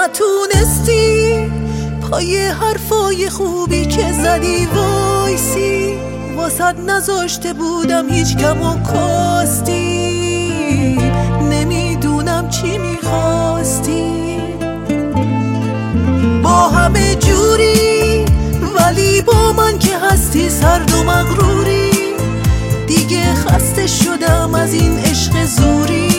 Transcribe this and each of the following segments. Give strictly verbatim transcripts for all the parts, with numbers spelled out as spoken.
نتونستی پای حرفای خوبی که زدی وایسی، واسد نذاشته بودم هیچ کم و کاستی، نمیدونم چی میخواستی. با همه جوری ولی با من که هستی سرد و مغروری، دیگه خسته شدم از این عشق زوری،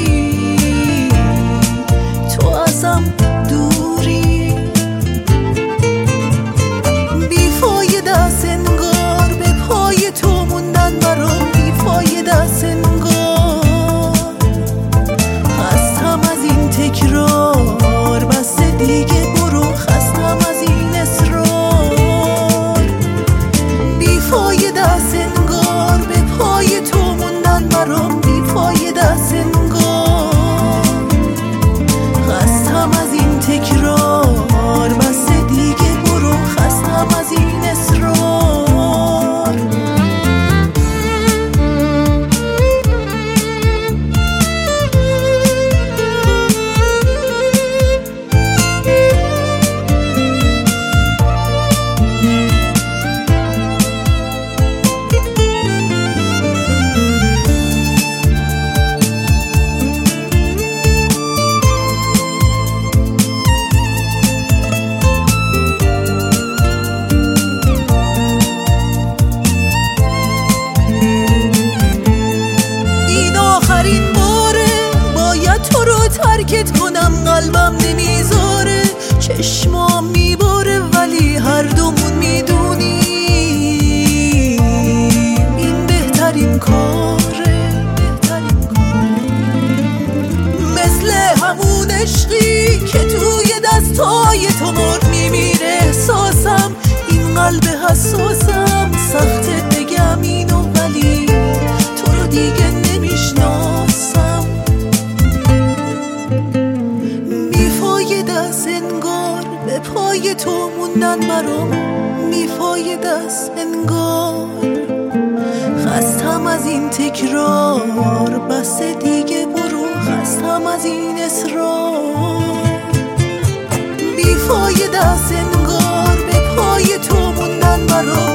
تو ازم دوری. بیفایده است انگار به پای تو موندن برام، بیفایده است انگار خستم از این تکرار، بس دیگه برو، خستم از این اصرار. بیفایده است انگار به پای تو موندن برام، بیفایده است انگار خستم از این تکرار، بس دیگه برو، خستم از این اصرار. آخرین باره باید تو رو ترکت کنم، قلبم نمیذاره، چشمام میباره ولی هر دومون میدونیم این بهترین کاره. مثل همون عشقی که توی دستای تو مرد میمیره احساسم، این قلب حساسم سخته بگم اینو ولی تو رو دیگه نمیشناسم. بیفایده است انگار به پای تو موندن برام، بیفایده است انگار خستم از این تکرار، بس دیگه برو، خستم از این اصرار. بیفایده است انگار به پای تو موندن برام،